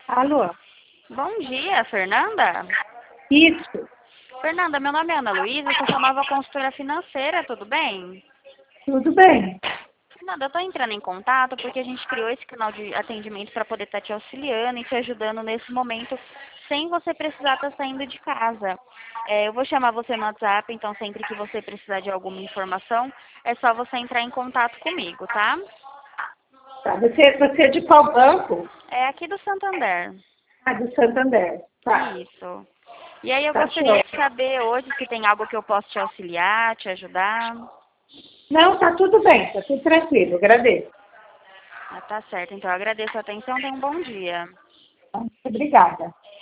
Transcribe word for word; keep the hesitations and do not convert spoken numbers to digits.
Alô? Bom dia, Fernanda. Isso, Fernanda, meu nome é Ana Luísa, eu sou sua nova consultora financeira, tudo bem? tudo bem. Fernanda, eu estou entrando em contato porque a gente criou esse canal de atendimento para poder estar te auxiliando e te ajudando nesse momento, sem você precisar estar saindo de casa. É, eu vou chamar você no WhatsApp, então sempre que você precisar de alguma informação, é só você entrar em contato comigo, tá? Tá, você, você é de qual banco? É aqui do Santander. Ah, do Santander. Tá, Isso. E aí eu tá gostaria show. de saber hoje se tem algo que eu possa te auxiliar, te ajudar. Não, tá tudo bem, tá tudo tranquilo, agradeço. Ah, tá certo. Então eu agradeço a atenção. Tenha um bom dia. Muito obrigada.